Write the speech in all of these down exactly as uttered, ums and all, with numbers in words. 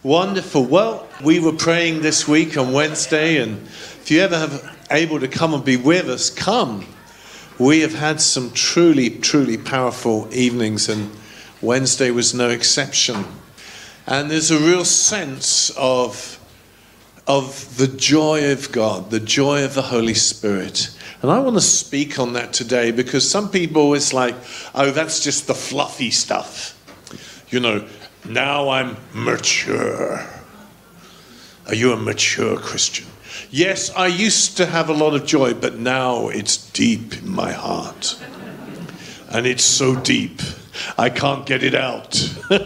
Wonderful. Well, we were praying this week on Wednesday, and if you ever have able to come and be with us, come. We have had some truly, truly powerful evenings, and Wednesday was no exception. And there's a real sense of, of the joy of God, the joy of the Holy Spirit. And I want to speak on that today, because some people, it's like, oh, that's just the fluffy stuff. You know, now I'm mature. Are you a mature Christian? Yes, I used to have a lot of joy, but now it's deep in my heart. And it's so deep, I can't get it out.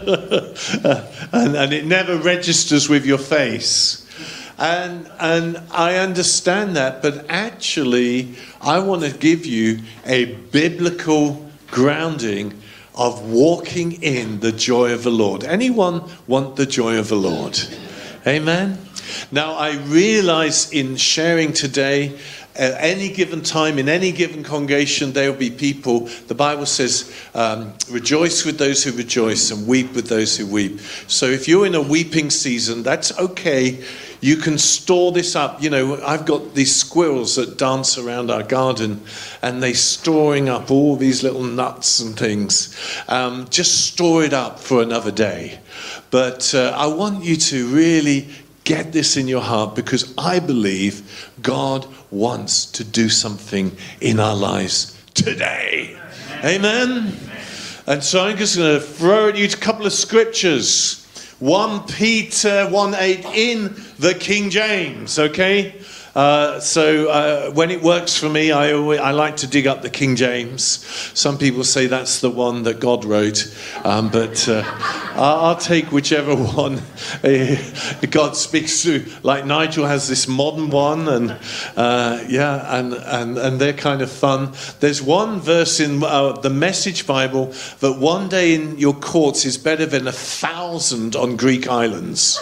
and, and it never registers with your face. And, and I understand that, but actually, I want to give you a biblical grounding of walking in the joy of the Lord. Anyone want the joy of the Lord? Amen? Now, I realize in sharing today, at any given time, in any given congregation, there will be people, the Bible says, um, rejoice with those who rejoice and weep with those who weep. So if you're in a weeping season, that's okay. You can store this up. You know, I've got these squirrels that dance around our garden, and they're storing up all these little nuts and things. Um, just store it up for another day. But uh, I want you to really get this in your heart, because I believe God wants to do something in our lives today. Amen? And so I'm just going to throw at you a couple of scriptures. First Peter one eight in the King James, okay? Uh, so uh, when it works for me, I always, I like to dig up the King James. Some people say that's the one that God wrote, um, but uh, I'll, I'll take whichever one uh, God speaks to. Like Nigel has this modern one, and uh, yeah, and, and, and they're kind of fun. There's one verse in uh, the Message Bible that one day in your courts is better than a thousand on Greek islands.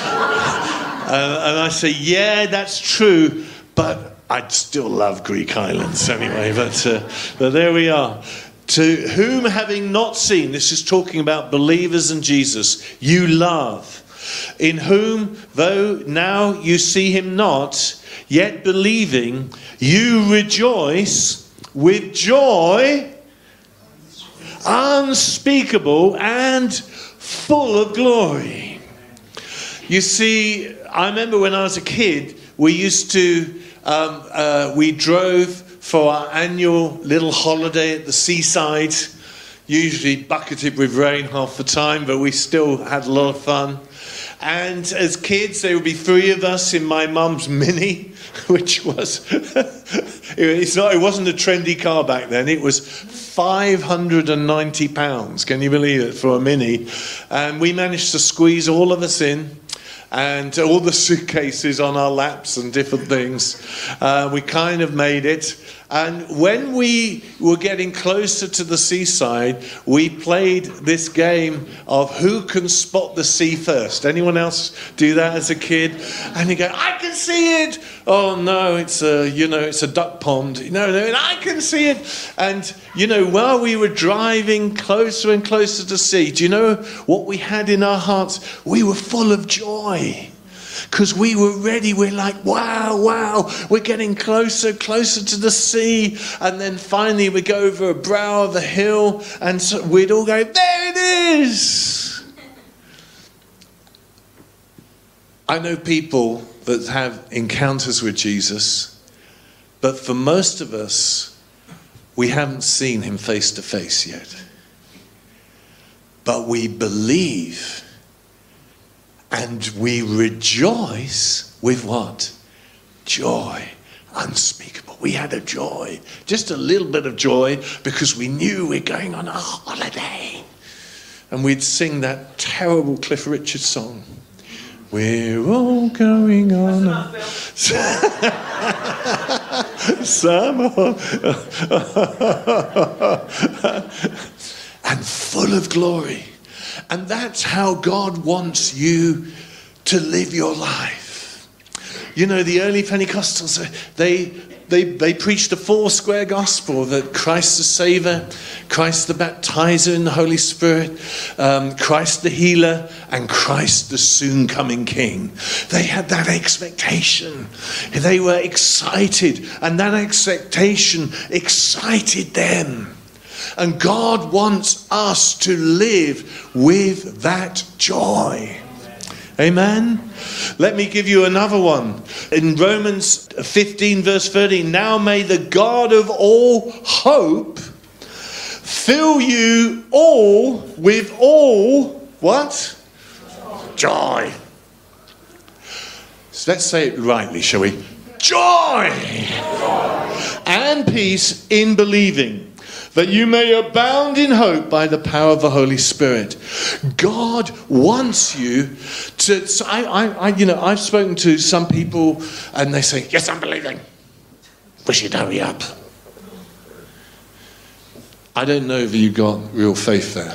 Uh, and I say, yeah, that's true, but I'd still love Greek islands anyway. But, uh, but there we are. To whom having not seen, this is talking about believers in Jesus, you love. In whom, though now you see him not, yet believing, you rejoice with joy unspeakable and full of glory. You see, I remember when I was a kid, we used to, um, uh, we drove for our annual little holiday at the seaside, usually bucketed with rain half the time, but we still had a lot of fun. And as kids, there would be three of us in my mum's Mini, which was, it's not, it wasn't a trendy car back then. It was five hundred ninety pounds. Can you believe it, for a Mini? And we managed to squeeze all of us in. And all the suitcases on our laps and different things. Uh, we kind of made it. And when we were getting closer to the seaside, we played this game of who can spot the sea first. Anyone else do that as a kid? And you go, I can see it. Oh no, it's a, you know, it's a duck pond. No, no, I can see it. And, you know, while we were driving closer and closer to sea, do you know what we had in our hearts? We were full of joy. Because we were ready, we're like, wow, wow, we're getting closer, closer to the sea. And then finally we go over a brow of a hill, and so we'd all go, there it is. I know people that have encounters with Jesus, but for most of us, we haven't seen him face to face yet. But we believe. And we rejoice with what? Joy unspeakable. We had a joy, just a little bit of joy, because we knew we're going on a holiday. And we'd sing that terrible Cliff Richard song. We're all going on a summer. And full of glory. And that's how God wants you to live your life. You know, the early Pentecostals, they they, they preach the four square gospel, that Christ the Savior, Christ the Baptizer in the Holy Spirit, um, Christ the Healer, and Christ the soon coming King. They had that expectation. They were excited, and that expectation excited them. And God wants us to live with that joy. Amen. Let me give you another one. In Romans fifteen verse thirteen, now may the God of all hope fill you all with all, what? Joy. So let's say it rightly, shall we? Joy. And peace in believing, that you may abound in hope by the power of the Holy Spirit. God wants you to. So I, I, I, you know, I've spoken to some people, and they say, "Yes, I'm believing. Wish you'd hurry up." I don't know if you got real faith there.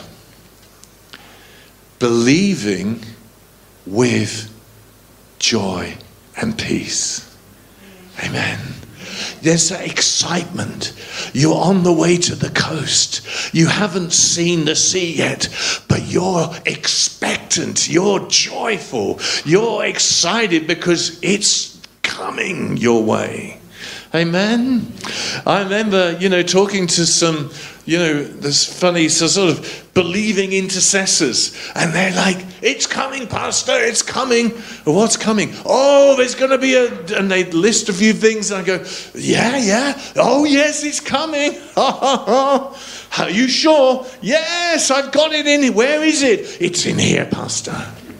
Believing with joy and peace. Amen. There's that excitement. You're on the way to the coast. You haven't seen the sea yet, but you're expectant. You're joyful. You're excited because it's coming your way. Amen. I remember, you know, talking to some, you know, this funny so sort of believing intercessors, and they're like, "It's coming, Pastor, it's coming." "What's coming?" "Oh, there's going to be a," and they list a few things, and I go, "Yeah, yeah. Oh, yes, it's coming." "Are you sure?" "Yes, I've got it in here." "Where is it?" "It's in here, Pastor."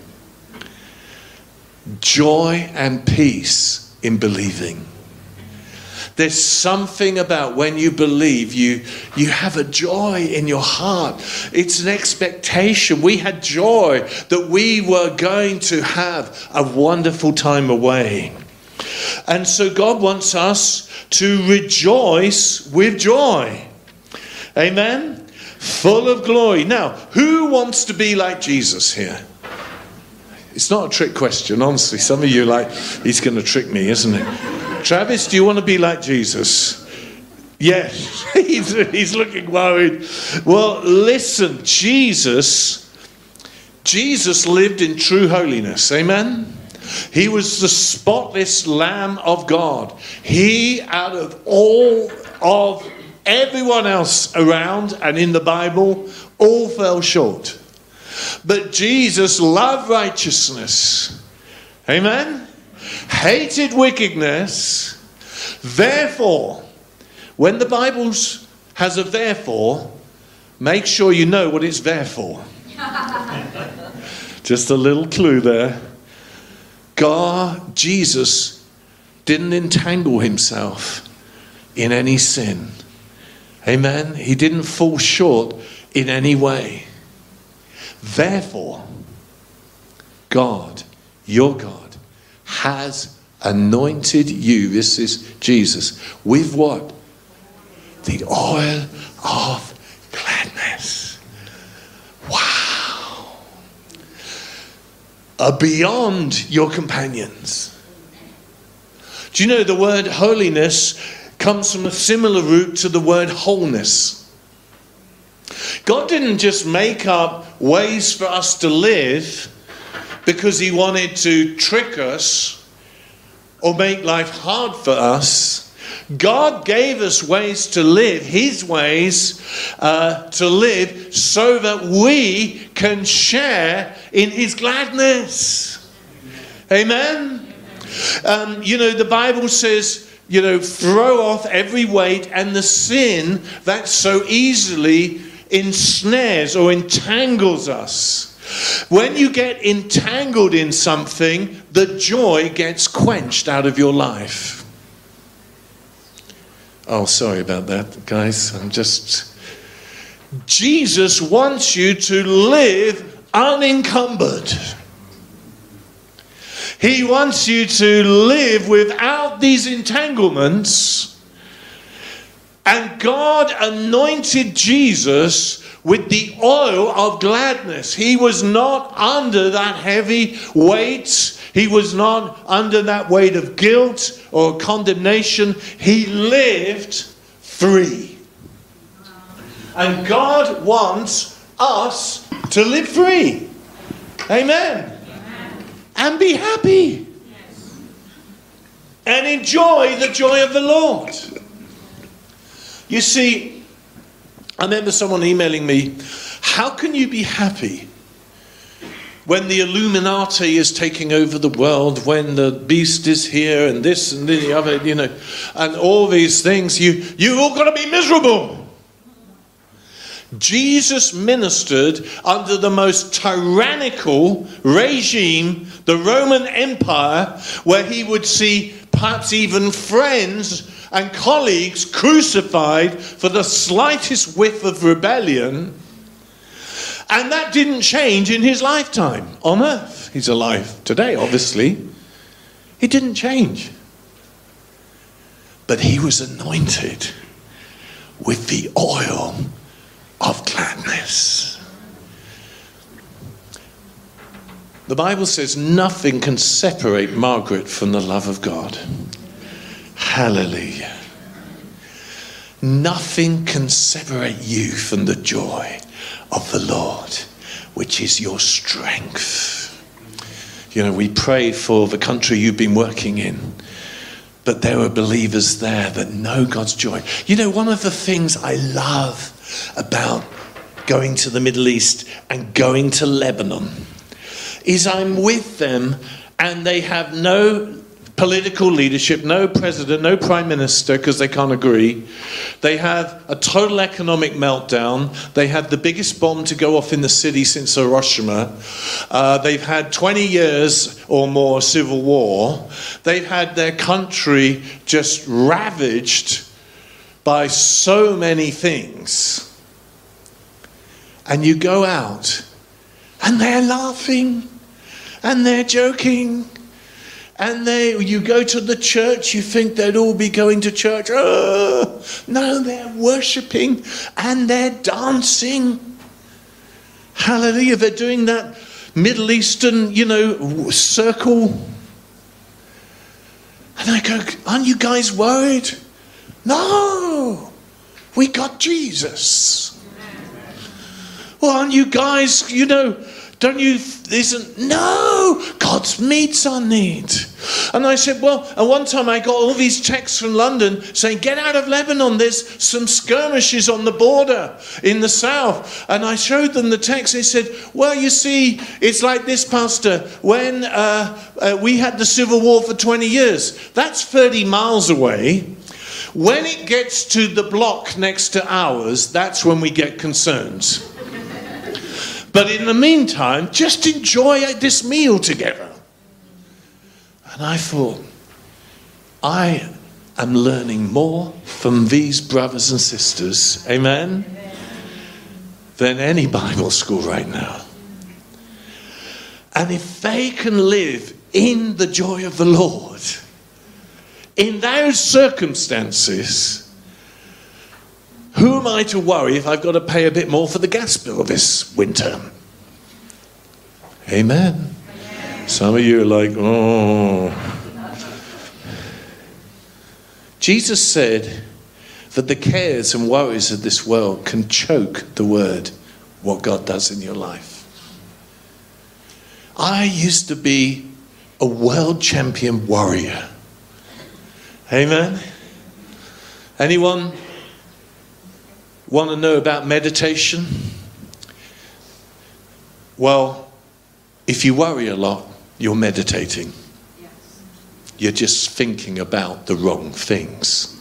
Joy and peace in believing. There's something about when you believe, you, you have a joy in your heart. It's an expectation. We had joy that we were going to have a wonderful time away. And so God wants us to rejoice with joy. Amen? Full of glory. Now, who wants to be like Jesus here? It's not a trick question, honestly. Some of you are like, he's going to trick me, isn't it? Travis, do you want to be like Jesus? Yes, he's, he's looking worried. Well, listen, Jesus, Jesus lived in true holiness. Amen? He was the spotless Lamb of God. He, out of all of everyone else around and in the Bible, all fell short. But Jesus loved righteousness. Amen? Hated wickedness. Therefore, when the Bible has a therefore, make sure you know what it's there for. Just a little clue there. God, Jesus, didn't entangle himself in any sin. Amen? He didn't fall short in any way. Therefore, God, your God, has anointed you, this is Jesus, with what? The oil of gladness. Wow. Uh, beyond your companions. Do you know the word holiness comes from a similar root to the word wholeness? God didn't just make up ways for us to live because he wanted to trick us or make life hard for us. God gave us ways to live, his ways uh, to live, so that we can share in his gladness. Amen? Um, you know, the Bible says, you know, throw off every weight and the sin that so easily ensnares or entangles us. When you get entangled in something, the joy gets quenched out of your life. Oh, sorry about that, guys. I'm just... Jesus wants you to live unencumbered. He wants you to live without these entanglements. And God anointed Jesus with the oil of gladness. He was not under that heavy weight. He was not under that weight of guilt or condemnation. He lived free. And God wants us to live free. Amen. Amen. And be happy. Yes. And enjoy the joy of the Lord. You see, I remember someone emailing me, how can you be happy when the Illuminati is taking over the world, when the beast is here and this and the other, you know, and all these things, you, you all got to be miserable. Jesus ministered under the most tyrannical regime, the Roman Empire, where he would see perhaps even friends and colleagues crucified for the slightest whiff of rebellion. And that didn't change in his lifetime on earth. He's alive today, obviously. It didn't change. But he was anointed with the oil of gladness. The Bible says nothing can separate Margaret from the love of God. Hallelujah. Nothing can separate you from the joy of the Lord, which is your strength. You know, we pray for the country you've been working in, but there are believers there that know God's joy. You know, one of the things I love about going to the Middle East and going to Lebanon is I'm with them and they have no political leadership, no president, no prime minister, because they can't agree. They have a total economic meltdown. They had the biggest bomb to go off in the city since Hiroshima. Uh, they've had twenty years or more civil war. They've had their country just ravaged by so many things. And you go out and they're laughing and they're joking. And they, you go to the church, you think they'd all be going to church. Oh, no, they're worshipping and they're dancing. Hallelujah. They're doing that Middle Eastern, you know, circle. And I go, aren't you guys worried? No, we got Jesus. Well, aren't you guys, you know, don't you, isn't, no, God's meets our need. And I said, well, and one time I got all these texts from London saying, get out of Lebanon, there's some skirmishes on the border in the south. And I showed them the text. They said, well, you see, it's like this, Pastor, when uh, uh, we had the Civil War for twenty years, that's thirty miles away. When it gets to the block next to ours, that's when we get concerns. But in the meantime, just enjoy this meal together. And I thought, I am learning more from these brothers and sisters, amen, amen, than any Bible school right now. And if they can live in the joy of the Lord, in those circumstances, who am I to worry if I've got to pay a bit more for the gas bill this winter? Amen. Amen. Some of you are like, oh. Jesus said that the cares and worries of this world can choke the word, what God does in your life. I used to be a world champion warrior. Amen. Anyone want to know about meditation? Well, if you worry a lot, you're meditating. Yes. You're just thinking about the wrong things.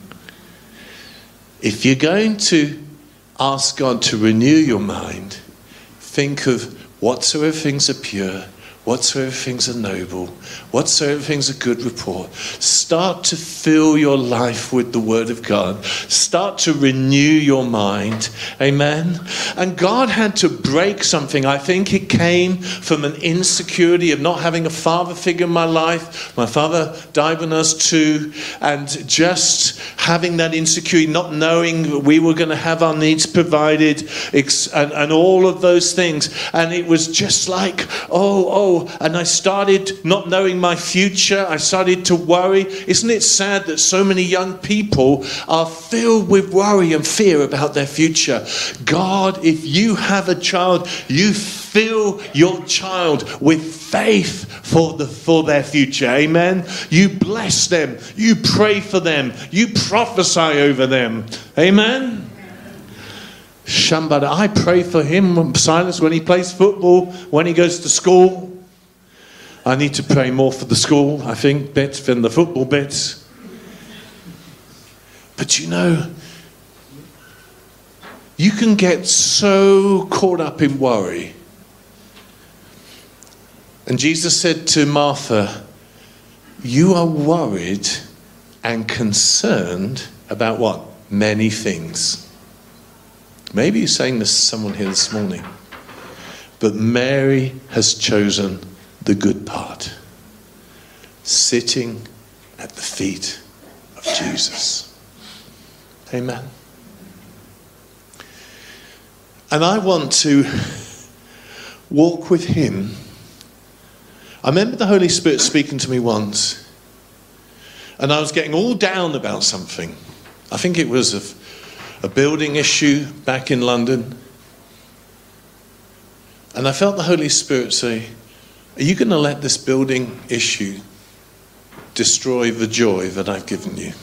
If you're going to ask God to renew your mind, think of whatsoever things are pure, whatsoever things are noble, whatsoever things are good report. Start to fill your life with the Word of God. Start to renew your mind. Amen. And God had to break something. I think it came from an insecurity of not having a father figure in my life. My father died when I was two, and just having that insecurity, not knowing that we were going to have our needs provided, and, and all of those things. And it was just like, oh, oh, oh, and I started not knowing my future. I started to worry. Isn't it sad that so many young people are filled with worry and fear about their future? God, if you have a child, you fill your child with faith for the for their future. Amen. You bless them. You pray for them. You prophesy over them. Amen. Shambada, I pray for him, Silas, when he plays football, when he goes to school. I need to pray more for the school, I think, bits than the football bits. But you know, you can get so caught up in worry. And Jesus said to Martha, you are worried and concerned about what? Many things. Maybe you're saying this to someone here this morning. But Mary has chosen the good part. Sitting at the feet of Jesus. Amen. And I want to walk with him. I remember the Holy Spirit speaking to me once. And I was getting all down about something. I think it was a A building issue back in London. And I felt the Holy Spirit say, are you going to let this building issue destroy the joy that I've given you?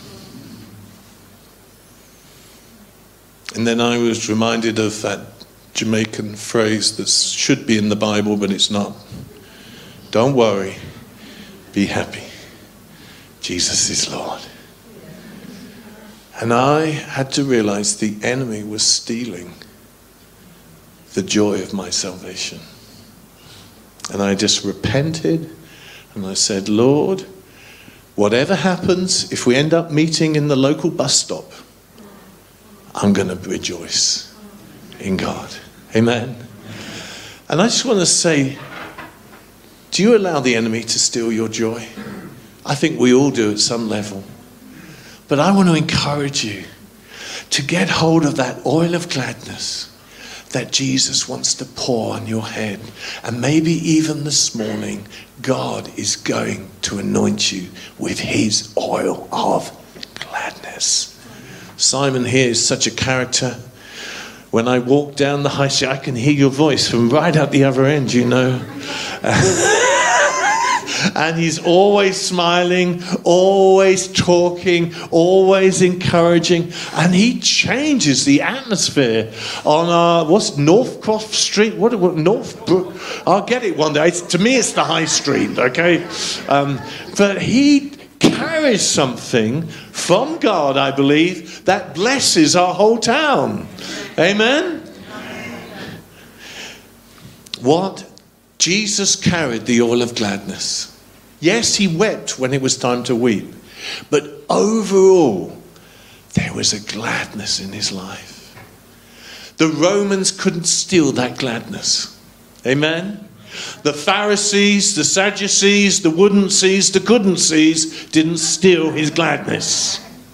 And then I was reminded of that Jamaican phrase that should be in the Bible, but it's not. Don't worry, be happy. Jesus is Lord. And I had to realize the enemy was stealing the joy of my salvation. And I just repented and I said, Lord, whatever happens, if we end up meeting in the local bus stop, I'm going to rejoice in God. Amen. And I just want to say, do you allow the enemy to steal your joy? I think we all do at some level. But I want to encourage you to get hold of that oil of gladness that Jesus wants to pour on your head. And maybe even this morning, God is going to anoint you with his oil of gladness. Simon here is such a character. When I walk down the high street, I can hear your voice from right at the other end, you know. And he's always smiling, always talking, always encouraging. And he changes the atmosphere on, uh, what's Northcroft Street? What, what Northbrook? I'll get it one day. It's, to me, it's the high street, okay? Um, but he carries something from God, I believe, that blesses our whole town. Amen? What? Jesus carried the oil of gladness. Yes, he wept when it was time to weep. But overall, there was a gladness in his life. The Romans couldn't steal that gladness. Amen? The Pharisees, the Sadducees, the wouldn't sees, the couldn't sees didn't steal his gladness.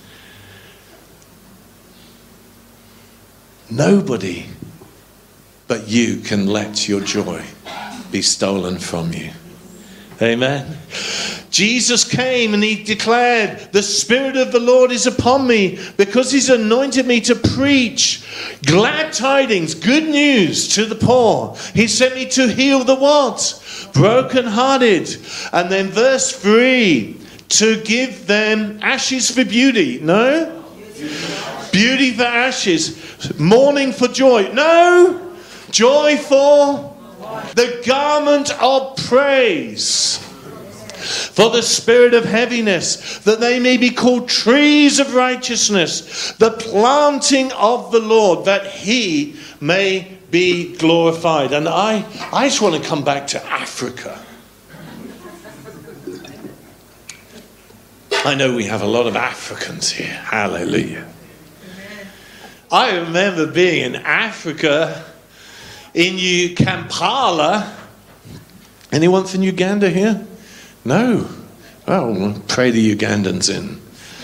Nobody but you can let your joy be stolen from you. Amen. Jesus came and he declared, the Spirit of the Lord is upon me because he's anointed me to preach glad tidings, good news to the poor. He sent me to heal the what? Brokenhearted. And then verse three, to give them ashes for beauty. No? Beauty for ashes. Mourning for joy. No? Joy for the garment of praise. For the spirit of heaviness, that they may be called trees of righteousness, the planting of the Lord, that he may be glorified. And I, I just want to come back to Africa. I know we have a lot of Africans here. Hallelujah. I remember being in Africa, in U- Kampala. Anyone from Uganda here? No. Well, pray the Ugandans in.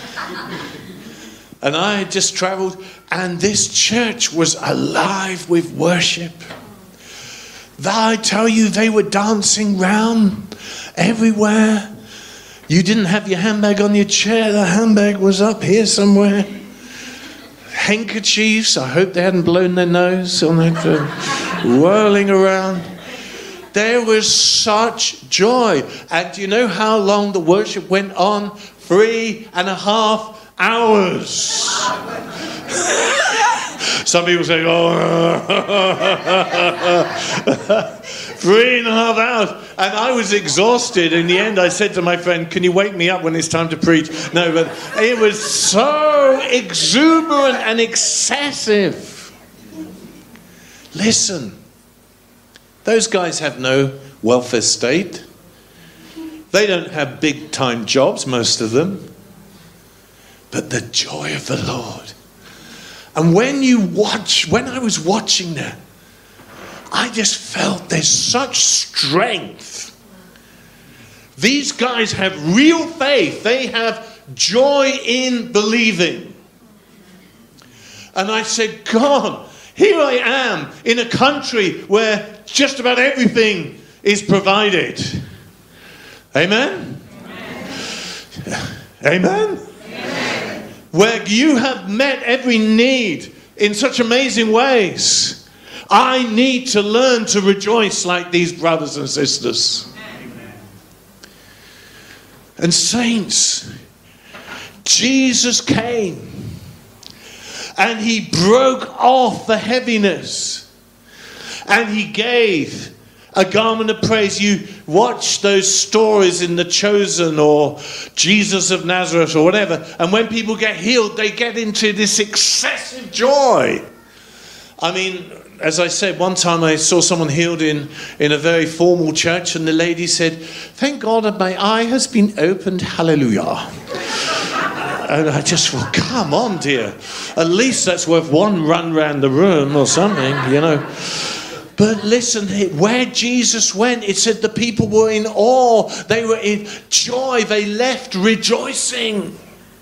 And I just travelled, and this church was alive with worship. I tell you, they were dancing round everywhere. You didn't have your handbag on your chair. The handbag was up here somewhere. Handkerchiefs. I hope they hadn't blown their nose on it, uh, whirling around. There was such joy. And do you know how long the worship went on? Three and a half hours. Some people say, oh, three and a half hours. And I was exhausted. In the end, I said to my friend, can you wake me up when it's time to preach? No, but it was so exuberant and excessive. Listen, those guys have no welfare state. They don't have big time jobs, most of them. But the joy of the Lord. And when you watch, when I was watching that, I just felt there's such strength. These guys have real faith. They have joy in believing. And I said, God, here I am in a country where just about everything is provided. Amen? Amen? Amen? Amen. Where you have met every need in such amazing ways. I need to learn to rejoice like these brothers and sisters. Amen. And saints, Jesus came and he broke off the heaviness and he gave a garment of praise. You watch those stories in The Chosen or Jesus of Nazareth or whatever, and when people get healed, they get into this excessive joy. I mean, as I said, one time I saw someone healed in, in a very formal church, and the lady said, thank God that my eye has been opened, hallelujah. And I just thought, come on, dear. At least that's worth one run round the room or something, you know. But listen, where Jesus went, it said the people were in awe. They were in joy. They left rejoicing.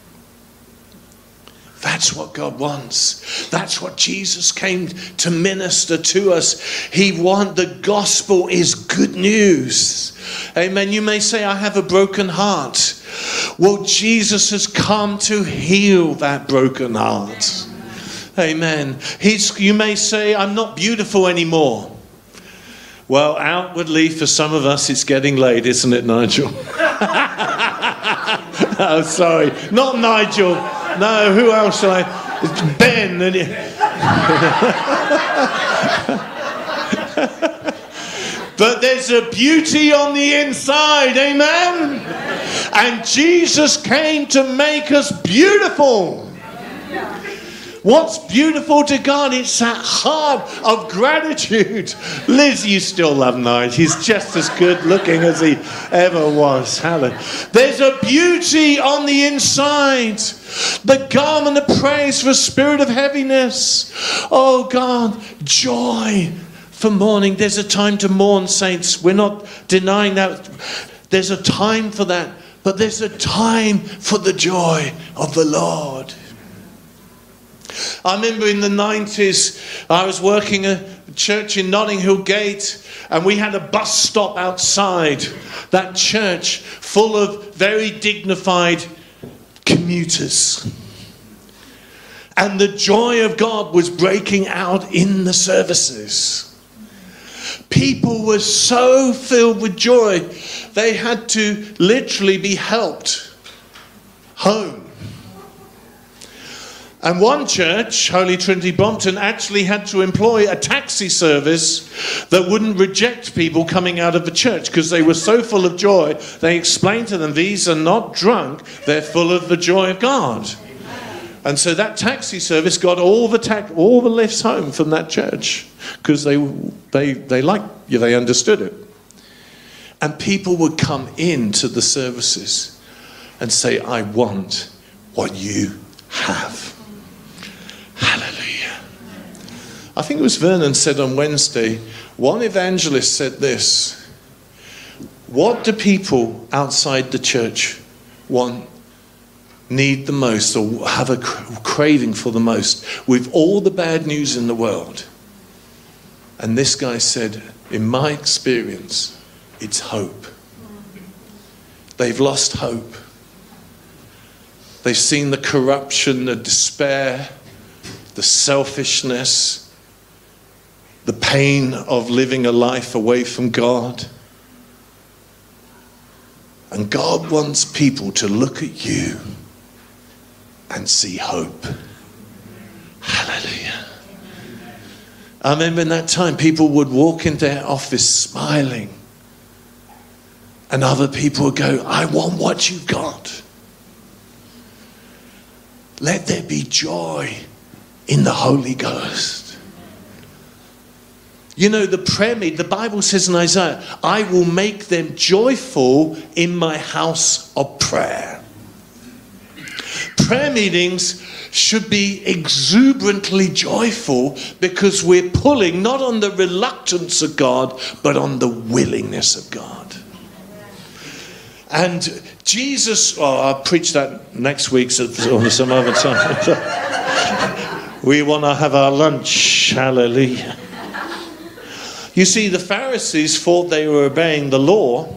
That's what God wants. That's what Jesus came to minister to us. He want the gospel is good news. Amen. You may say, I have a broken heart. Well, Jesus has come to heal that broken heart. Amen. He's, you may say, I'm not beautiful anymore. Well, outwardly, for some of us, it's getting late, isn't it, Nigel? Oh, sorry. Not Nigel. No, who else shall I? It's Ben. And but there's a beauty on the inside, amen? And Jesus came to make us beautiful. What's beautiful to God? It's that heart of gratitude. Liz, you still love Nigel. He's just as good looking as he ever was. Hallelujah. There's a beauty on the inside. The garment of praise for a spirit of heaviness. Oh God, joy for mourning. There's a time to mourn, saints. We're not denying that. There's a time for that. But there's a time for the joy of the Lord. I remember in the nineties, I was working at a church in Notting Hill Gate, and we had a bus stop outside that church full of very dignified commuters. And the joy of God was breaking out in the services. People were so filled with joy, they had to literally be helped home. And one church, Holy Trinity Brompton, actually had to employ a taxi service that wouldn't reject people coming out of the church because they were so full of joy. They explained to them, these are not drunk, they're full of the joy of God. And so that taxi service got all the ta- all the lifts home from that church because they they they liked you, they understood it. And people would come into the services and say, I want what you have. Hallelujah. I think it was Vernon said on Wednesday, one evangelist said this: what do people outside the church want, need the most, or have a craving for the most with all the bad news in the world? And this guy said, in my experience, it's hope. They've lost hope. They've seen the corruption, the despair, the selfishness, the pain of living a life away from God. And God wants people to look at you and see hope. Hallelujah. I remember in that time, people would walk into their office smiling. And other people would go, I want what you've got. Let there be joy in the Holy Ghost. You know, the prayer meeting, the Bible says in Isaiah, I will make them joyful in my house of prayer. Prayer meetings should be exuberantly joyful because we're pulling not on the reluctance of God, but on the willingness of God. And Jesus, oh, I'll preach that next week or some other time. We want to have our lunch. Hallelujah. You see, the Pharisees thought they were obeying the law.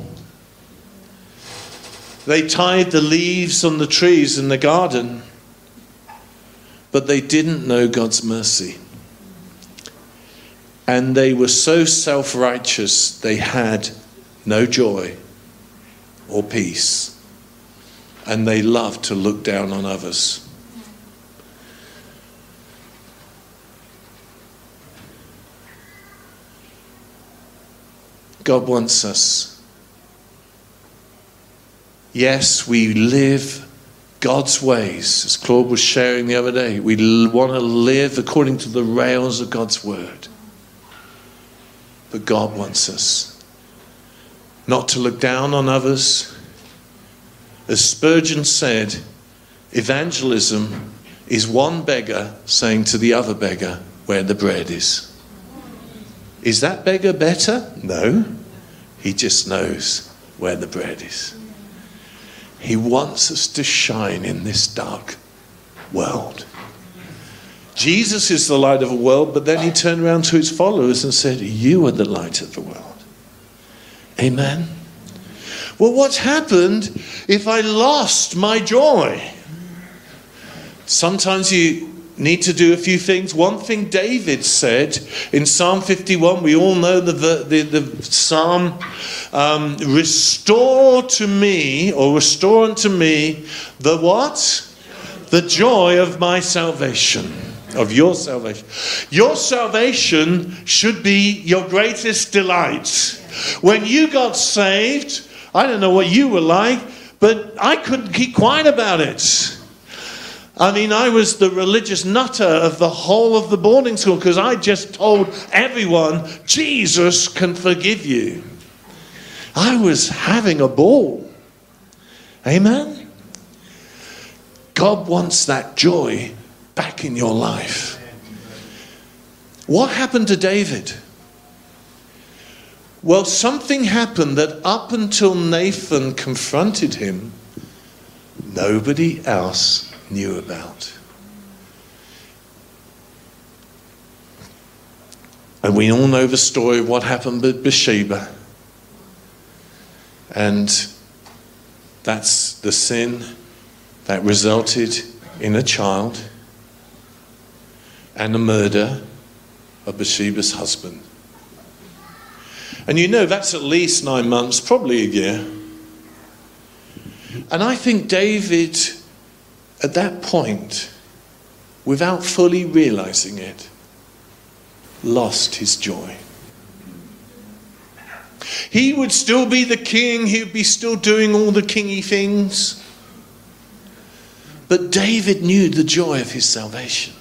They tied the leaves on the trees in the garden, but they didn't know God's mercy. And they were so self-righteous, they had no joy or peace. And they loved to look down on others. God wants us. Yes, we live God's ways, as Claude was sharing the other day. We l- want to live according to the rails of God's word. But God wants us not to look down on others. As Spurgeon said, evangelism is one beggar saying to the other beggar where the bread is. Is that beggar better? No. He just knows where the bread is. He wants us to shine in this dark world. Jesus is the light of the world, but then he turned around to his followers and said, you are the light of the world. Amen. Well, what's happened if I lost my joy? Sometimes you need to do a few things. One thing David said in Psalm fifty-one, we all know the, the, the Psalm, um, restore to me, or restore unto me, the what? The joy of my salvation, of your salvation. Your salvation should be your greatest delight. When you got saved, I don't know what you were like, but I couldn't keep quiet about it. I mean, I was the religious nutter of the whole of the boarding school because I just told everyone, Jesus can forgive you. I was having a ball. Amen? God wants that joy back in your life. What happened to David? Well, something happened that up until Nathan confronted him, nobody else knew about. And we all know the story of what happened with Bathsheba. And that's the sin that resulted in a child and the murder of Bathsheba's husband. And you know that's at least nine months, probably a year. And I think David, at that point, without fully realizing it, lost his joy. He would still be the king, he would be still doing all the kingy things. But David knew the joy of his salvation.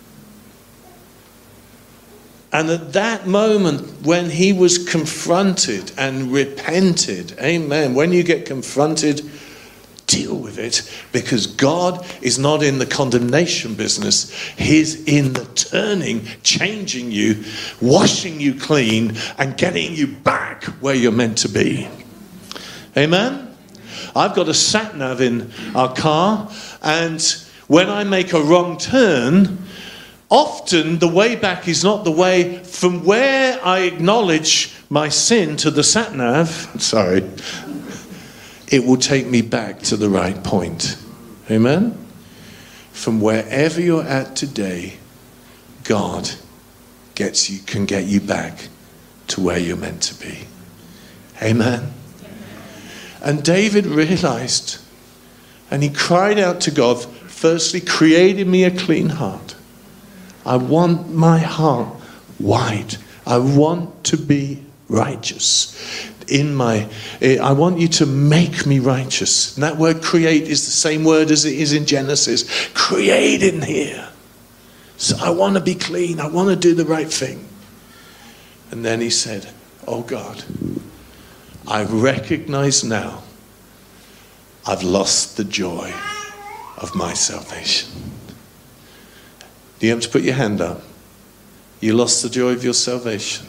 And at that moment, when he was confronted and repented, amen, when you get confronted, deal with it, because God is not in the condemnation business. He's in the turning, changing you, washing you clean, and getting you back where you're meant to be. Amen? I've got a sat-nav in our car, and when I make a wrong turn, often the way back is not the way from where I acknowledge my sin to the sat-nav. Sorry. It will take me back to the right point. Amen? From wherever you're at today, God gets you, can get you back to where you're meant to be. Amen? And David realized, and he cried out to God, firstly, create in me a clean heart. I want my heart white. I want to be righteous. In my, I want you to make me righteous. And that word create is the same word as it is in Genesis. Create in here. So I want to be clean. I want to do the right thing. And then he said, oh God, I recognize now I've lost the joy of my salvation. You have to put your hand up. You lost the joy of your salvation.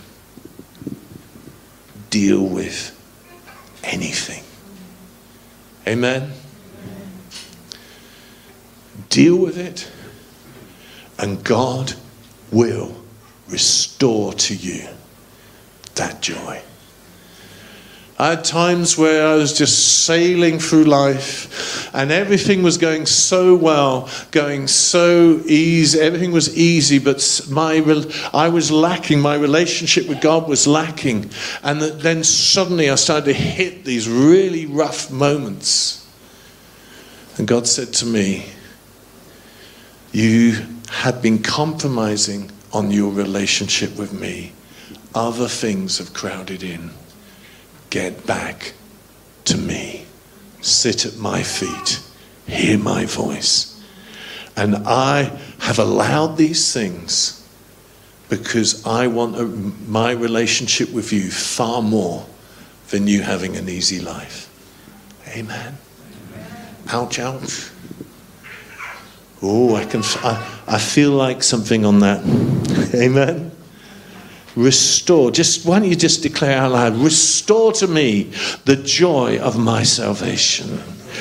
Deal with anything. Amen? Deal with it, and God will restore to you that joy. I had times where I was just sailing through life and everything was going so well, going so easy. Everything was easy, but my I was lacking. My relationship with God was lacking. And then suddenly I started to hit these really rough moments. And God said to me, you have been compromising on your relationship with me. Other things have crowded in. Get back to me. Sit at my feet. Hear my voice. And I have allowed these things because I want a, my relationship with you far more than you having an easy life. Amen. Ouch, ouch. Oh, I can. I, I feel like something on that. Amen. Restore. Just why don't you just declare out loud, restore to me the joy of my salvation.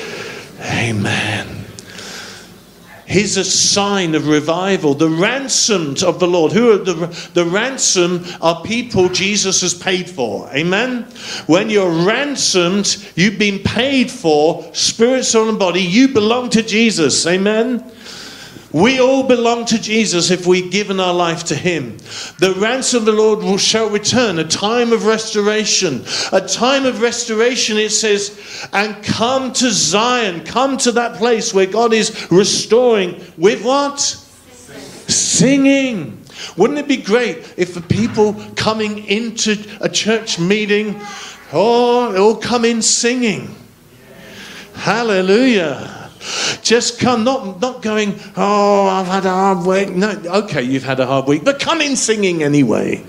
Amen. Here's a sign of revival. The ransomed of the Lord. Who are the, the ransom are people Jesus has paid for. Amen. When you're ransomed, you've been paid for, spirit, soul, and body. You belong to Jesus. Amen. We all belong to Jesus if we've given our life to him. The ransom of the Lord will, shall return, a time of restoration. A time of restoration, it says, and come to Zion. Come to that place where God is restoring with what? Singing. Wouldn't it be great if the people coming into a church meeting, oh, they all come in singing. Hallelujah. Just come, not, not going, oh, I've had a hard week. No, okay, you've had a hard week, but come in singing anyway.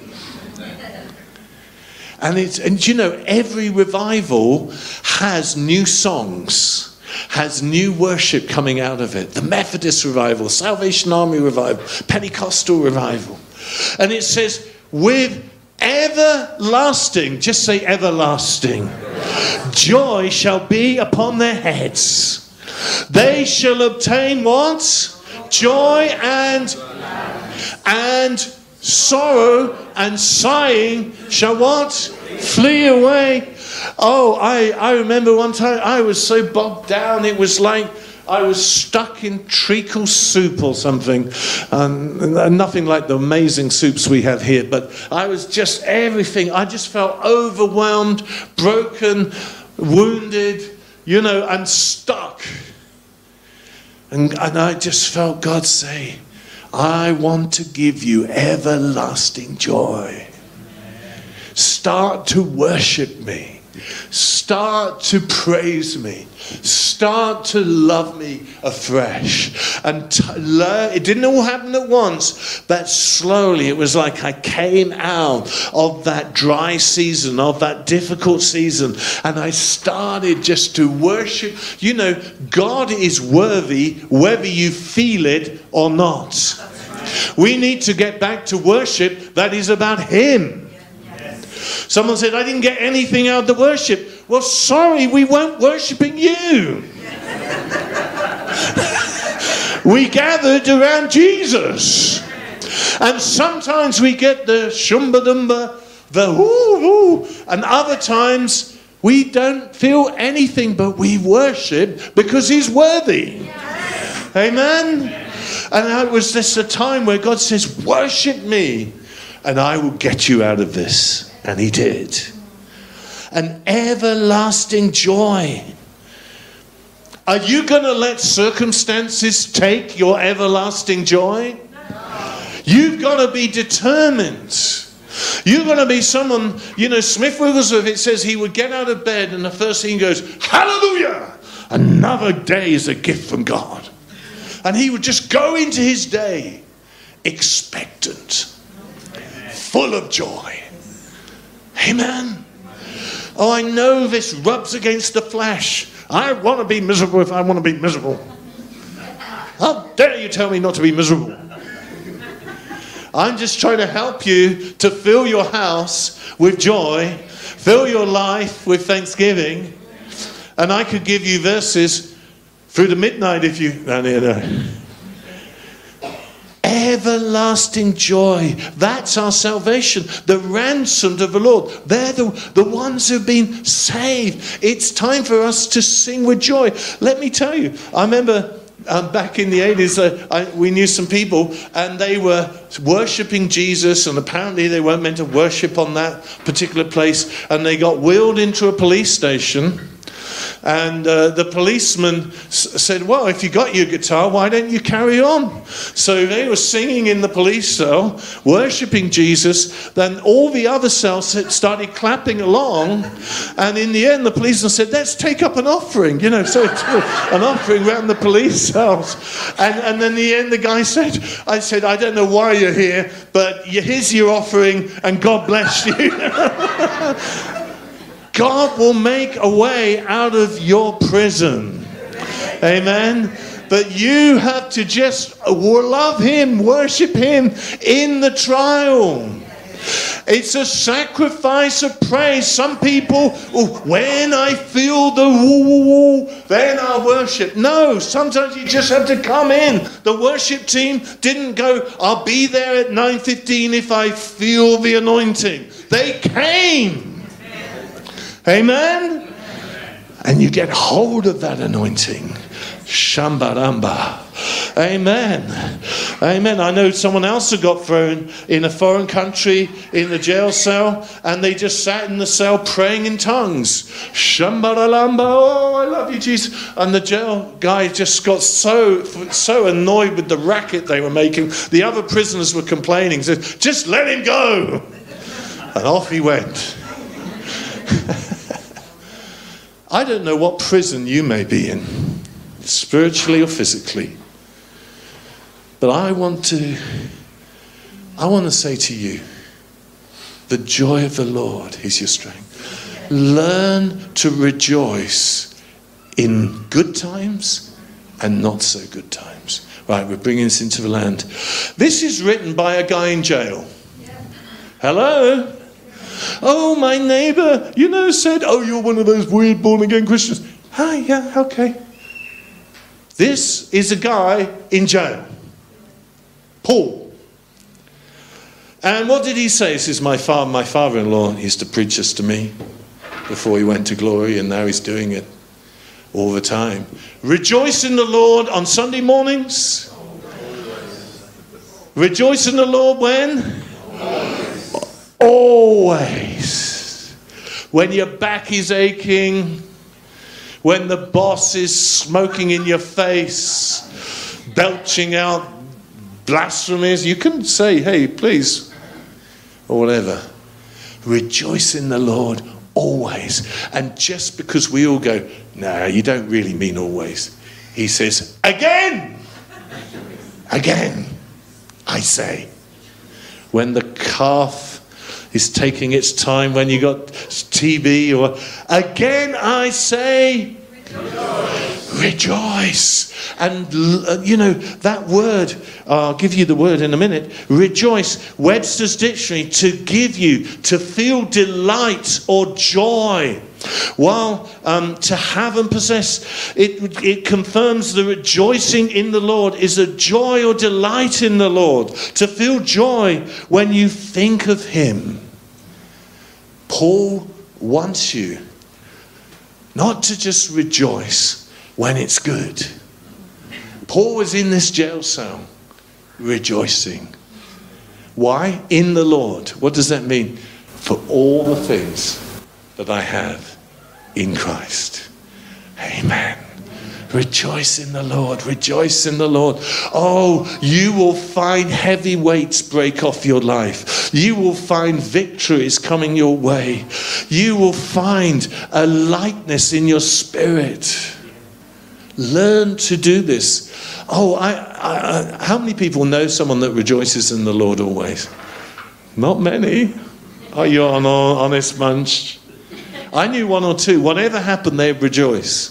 And it's, and you know, every revival has new songs, has new worship coming out of it. The Methodist revival, Salvation Army revival, Pentecostal revival. And it says, with everlasting, just say everlasting, joy shall be upon their heads. They shall obtain what? Joy and and sorrow and sighing shall what? Flee away. Oh, I, I remember one time I was so bogged down. It was like I was stuck in treacle soup or something. Um, nothing like the amazing soups we have here. But I was just everything. I just felt overwhelmed, broken, wounded, you know, and stuck. And, and I just felt God say, I want to give you everlasting joy. Start to worship me. Start to praise me. Start to love me afresh. And t- learn. It didn't all happen at once, but slowly it was like I came out of that dry season, of that difficult season, and I started just to worship. You know, God is worthy whether you feel it or not. We need to get back to worship that is about him. Someone said, I didn't get anything out of the worship. Well, sorry, we weren't worshipping you. We gathered around Jesus. And sometimes we get the shumba dumba, the woo woo, and other times we don't feel anything, but we worship because he's worthy. Yes. Amen. And it was this a time where God says, worship me and I will get you out of this. And he did. An everlasting joy. Are you going to let circumstances take your everlasting joy? No. You've got to be determined. You're going to be someone, you know, Smith Wigglesworth, it says he would get out of bed and the first thing he goes, hallelujah, another day is a gift from God. And he would just go into his day expectant, full of joy. Amen. Oh, I know this rubs against the flesh. I want to be miserable if I want to be miserable. How dare you tell me not to be miserable? I'm just trying to help you to fill your house with joy, fill your life with thanksgiving, and I could give you verses through the midnight if you... No, no, no. Everlasting joy. That's our salvation. The ransomed of the Lord. They're the, the ones who've been saved. It's time for us to sing with joy. Let me tell you, I remember... Um, back in the eighties, uh, I, we knew some people and they were worshipping Jesus, and apparently they weren't meant to worship on that particular place, and they got wheeled into a police station, and uh, the policeman s- said, well, if you got your guitar, why don't you carry on? So they were singing in the police cell, worshipping Jesus. Then all the other cells started clapping along, and in the end the policeman said, let's take up an offering, you know, so it's an offering around the police cells. And, and then in the end the guy said, I said, I don't know why you're here, but here's your offering and God bless you. God will make a way out of your prison. Amen. But you have to just love him, worship him in the trial. It's a sacrifice of praise. Some people, oh, when I feel the woo-woo, then I'll worship. No, sometimes you just have to come in. The worship team didn't go, I'll be there at nine fifteen if I feel the anointing. They came. Amen? And you get hold of that anointing. Shambaramba. Amen. Amen. I know someone else who got thrown in a foreign country in the jail cell, and they just sat in the cell praying in tongues. Shambaralamba. Oh, I love you, Jesus. And the jail guy just got so, so annoyed with the racket they were making. The other prisoners were complaining. Said, just let him go. And off he went. I don't know what prison you may be in, spiritually or physically, but I want to I want to say to you, the joy of the Lord is your strength. Learn to rejoice in good times and not so good times. Right, we're bringing this into the land. This is written by a guy in jail. Hello? Oh, my neighbor, you know, said, oh, you're one of those weird born-again Christians. Hi, yeah, okay. This is a guy in jail. Paul. And what did he say? This is my father, my father-in-law. He used to preach this to me before he went to glory, and now he's doing it all the time. Rejoice in the Lord on Sunday mornings. Rejoice in the Lord when? Always. When your back is aching, when the boss is smoking in your face, belching out blasphemies, you can say, hey, please, or whatever. Rejoice in the Lord always. And just because we all go, no, you don't really mean always. He says, again, again, I say. When the calf is taking its time, when you got T B, or again I say, rejoice. Rejoice. And uh, you know that word, uh, I'll give you the word in a minute. Rejoice, Webster's dictionary, to give you, to feel delight or joy. While um, to have and possess, it, it confirms the rejoicing in the Lord is a joy or delight in the Lord. To feel joy when you think of him. Paul wants you not to just rejoice when it's good. Paul was in this jail cell rejoicing. Why? In the Lord. What does that mean? For all the things that I have in Christ. Amen. Rejoice in the Lord. Rejoice in the Lord. Oh, you will find heavy weights break off your life. You will find victories coming your way. You will find a lightness in your spirit. Learn to do this. Oh, I, I, I, how many people know someone that rejoices in the Lord always? Not many. Are you an honest bunch? I knew one or two. Whatever happened, they'd rejoice.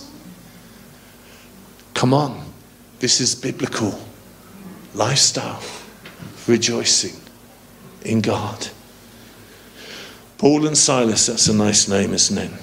Come on. This is biblical lifestyle. Rejoicing in God. Paul and Silas, that's a nice name, isn't it?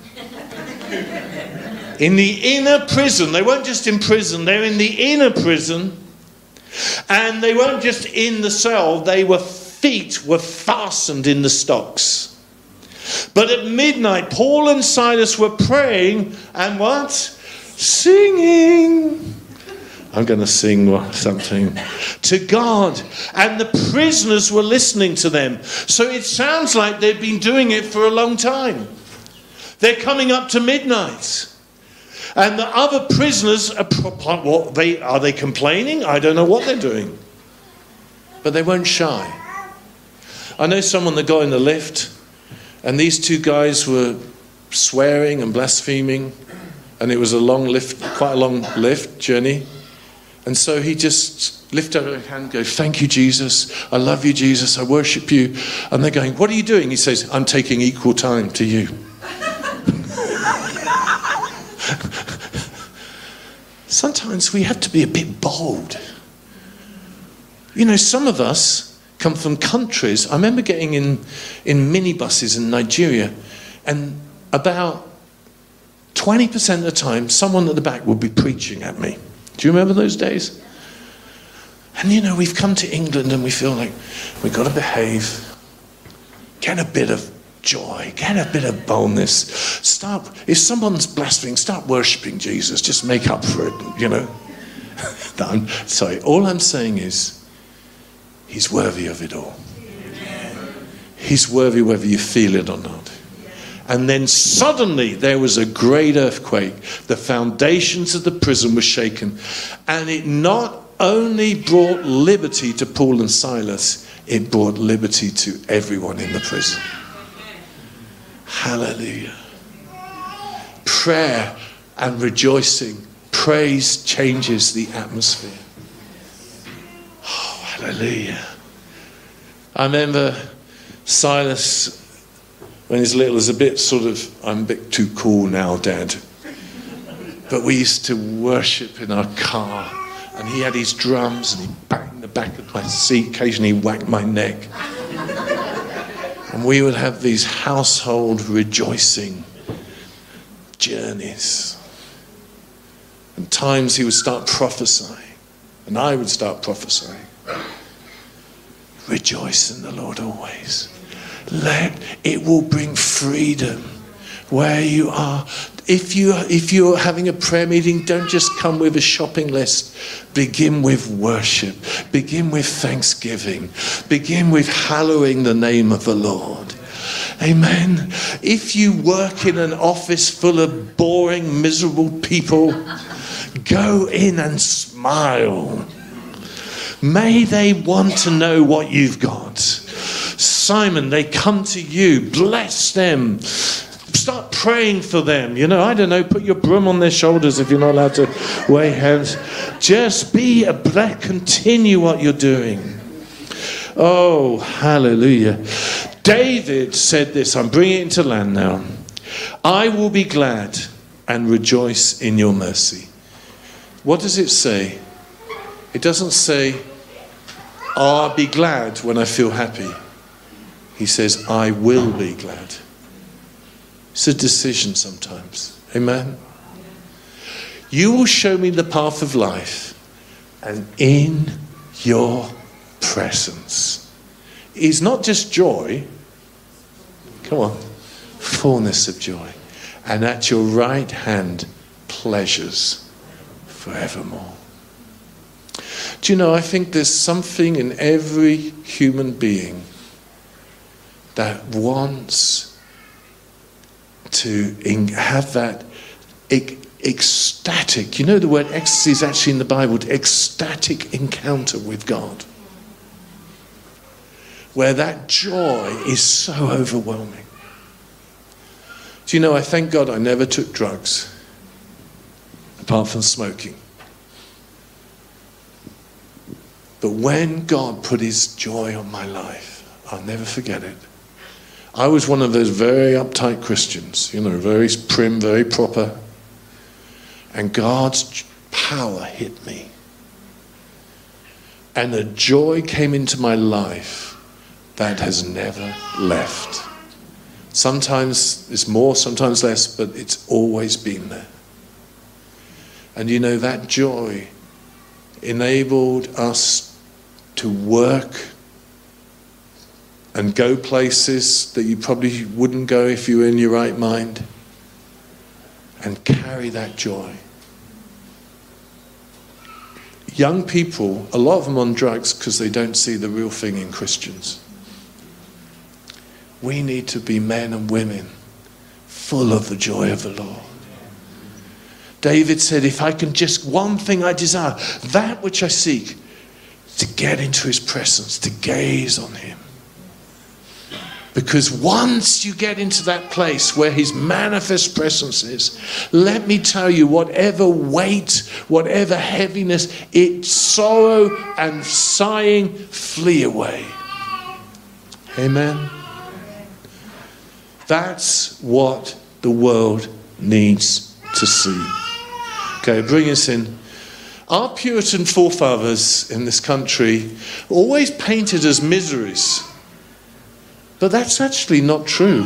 In the inner prison. They weren't just in prison. They're in the inner prison. And they weren't just in the cell. They were feet were fastened in the stocks. But at midnight, Paul and Silas were praying and what? Singing. I'm going to sing something to God. And the prisoners were listening to them. So it sounds like they've been doing it for a long time. They're coming up to midnight. And the other prisoners, are, what, they, are they complaining? I don't know what they're doing. But they weren't shy. I know someone that got in the lift, and these two guys were swearing and blaspheming, and it was a long lift, quite a long lift journey. And so he just lifted up his hand and goes, thank you, Jesus. I love you, Jesus. I worship you. And they're going, what are you doing? He says, I'm taking equal time to you. Sometimes we have to be a bit bold. You know, some of us come from countries. I remember getting in, in minibuses in Nigeria, and about twenty percent of the time, someone at the back would be preaching at me. Do you remember those days? And you know, we've come to England and we feel like we've got to behave, get a bit of joy, get a bit of boldness. Start, if someone's blaspheming, start worshipping Jesus. Just make up for it, you know. No, I'm sorry. All I'm saying is, he's worthy of it all. He's worthy whether you feel it or not. And then suddenly there was a great earthquake. The foundations of the prison were shaken. And it not only brought liberty to Paul and Silas, it brought liberty to everyone in the prison. Hallelujah. Prayer and rejoicing. Praise changes the atmosphere. Oh, hallelujah. I remember Silas, when he's little, is a bit sort of, I'm a bit too cool now, Dad. But we used to worship in our car. And he had his drums and he banged the back of my seat. Occasionally he whacked my neck. And we would have these household rejoicing journeys. And times he would start prophesying. And I would start prophesying. Rejoice in the Lord always. Let it will bring freedom where you are. If you if you're having a prayer meeting, don't just come with a shopping list. Begin with worship. Begin with thanksgiving. Begin with hallowing the name of the Lord. Amen. If you work in an office full of boring, miserable people, go in and smile. May they want to know what you've got. Simon, they come to you. Bless them. Start praying for them. You know, I don't know, put your broom on their shoulders if you're not allowed to wave hands. Just be a bless. Continue what you're doing. Oh, hallelujah. David said this. I'm bringing it into land now. I will be glad and rejoice in your mercy. What does it say? It doesn't say, oh, I'll be glad when I feel happy. He says, I will be glad. It's a decision sometimes. Amen? You will show me the path of life, and in your presence is not just joy, come on, fullness of joy, and at your right hand pleasures forevermore. Do you know, I think there's something in every human being that wants to have that ecstatic, you know the word ecstasy is actually in the Bible, ecstatic encounter with God, where that joy is so overwhelming. Do you know, I thank God I never took drugs apart from smoking. But when God put his joy on my life, I'll never forget it. I was one of those very uptight Christians, you know, very prim, very proper. And God's power hit me. And a joy came into my life that has never left. Sometimes it's more, sometimes less, but it's always been there. And you know, that joy enabled us to work and go places that you probably wouldn't go if you were in your right mind, and carry that joy. Young people, a lot of them on drugs because they don't see the real thing in Christians. We need to be men and women full of the joy of the Lord. David said, if I can just, one thing I desire, that which I seek, to get into his presence, to gaze on him. Because once you get into that place where his manifest presence is, let me tell you, whatever weight, whatever heaviness, it, sorrow and sighing flee away. Amen. That's what the world needs to see. Okay, bring us in. Our Puritan forefathers in this country always painted as miseries. But that's actually not true.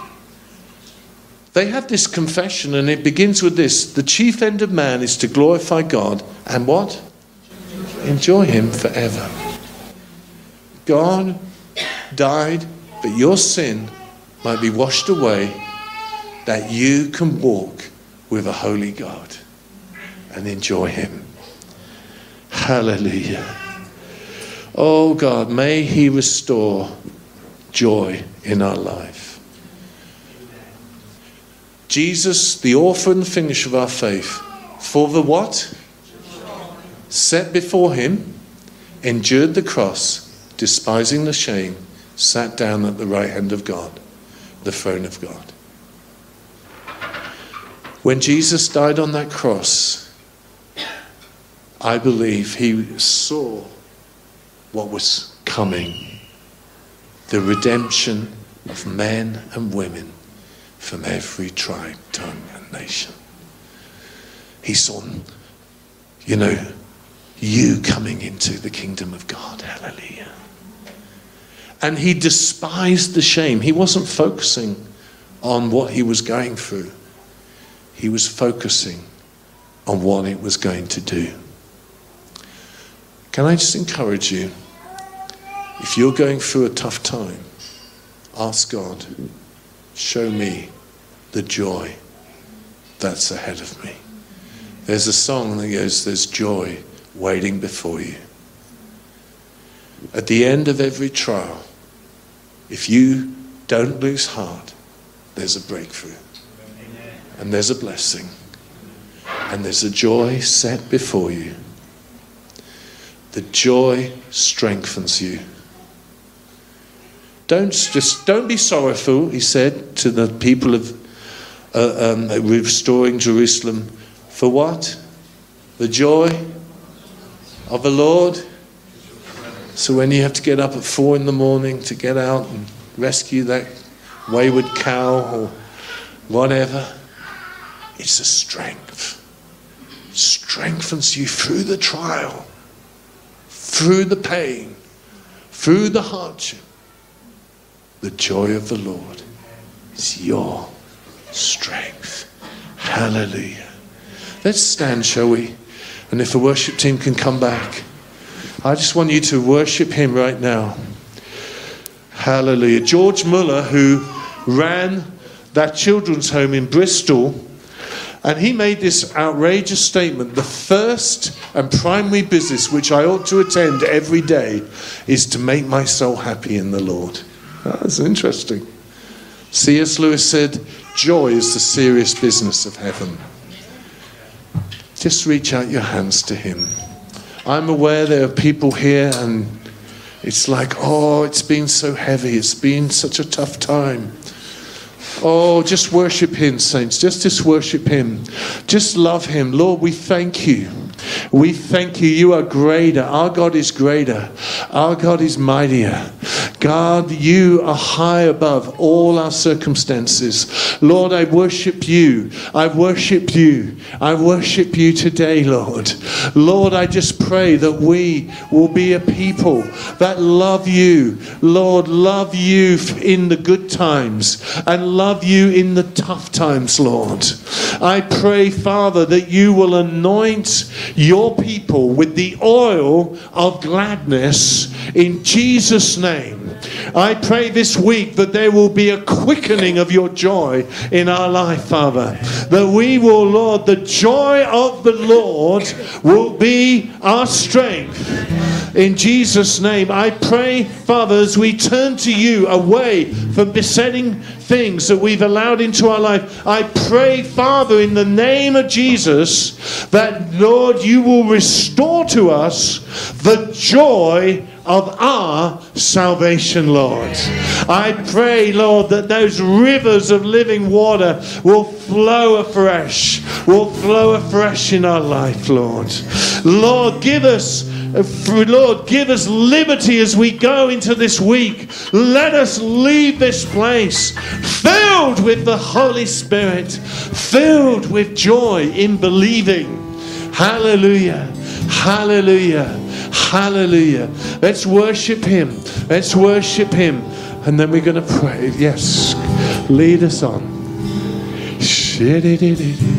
They had this confession, and it begins with this: the chief end of man is to glorify God and what? Enjoy him forever. God died that your sin might be washed away, that you can walk with a holy God and enjoy him. Hallelujah. Oh God, may he restore joy in our life. Jesus, the author and finisher of our faith, for the what? Set before him, endured the cross, despising the shame, sat down at the right hand of God, the throne of God. When Jesus died on that cross, I believe he saw what was coming. The redemption of men and women from every tribe, tongue and nation. He saw, you know, you coming into the kingdom of God. Hallelujah. And he despised the shame. He wasn't focusing on what he was going through. He was focusing on what it was going to do. Can I just encourage you? If you're going through a tough time, ask God, show me the joy that's ahead of me. There's a song that goes, there's joy waiting before you. At the end of every trial, if you don't lose heart, there's a breakthrough. And there's a blessing. And there's a joy set before you. The joy strengthens you. Don't just don't be sorrowful, he said to the people of uh, um, restoring Jerusalem. For what? The joy of the Lord. So when you have to get up at four in the morning to get out and rescue that wayward cow or whatever, it's a strength. It strengthens you through the trial, through the pain, through the hardship. The joy of the Lord is your strength. Hallelujah. Let's stand, shall we? And if the worship team can come back, I just want you to worship him right now. Hallelujah. George Muller, who ran that children's home in Bristol, and he made this outrageous statement: the first and primary business which I ought to attend every day is to make my soul happy in the Lord. That's interesting. C S Lewis said, joy is the serious business of heaven. Just reach out your hands to him. I'm aware there are people here and it's like, oh, it's been so heavy. It's been such a tough time. Oh, just worship him, saints. Just, just worship him. Just love him. Lord, we thank you. We thank you. You are greater. Our God is greater. Our God is mightier. God, you are high above all our circumstances. Lord, I worship you. I worship you. I worship you today, Lord. Lord, I just pray that we will be a people that love you. Lord, love you in the good times and love you in the tough times, Lord. I pray, Father, that you will anoint your people with the oil of gladness in Jesus' name. I pray this week that there will be a quickening of your joy in our life, Father. That we will, Lord, the joy of the Lord will be our strength. In Jesus' name, I pray, Father, as we turn to you away from besetting things that we've allowed into our life, I pray, Father, in the name of Jesus, that, Lord, you will restore to us the joy of our salvation, Lord. I pray, Lord, that those rivers of living water will flow afresh, will flow afresh in our life, Lord. Lord, give us Lord, give us liberty as we go into this week. Let us leave this place filled with the Holy Spirit, filled with joy in believing. Hallelujah. Hallelujah. Hallelujah. Let's worship him. Let's worship him. And then we're going to pray. Yes. Lead us on.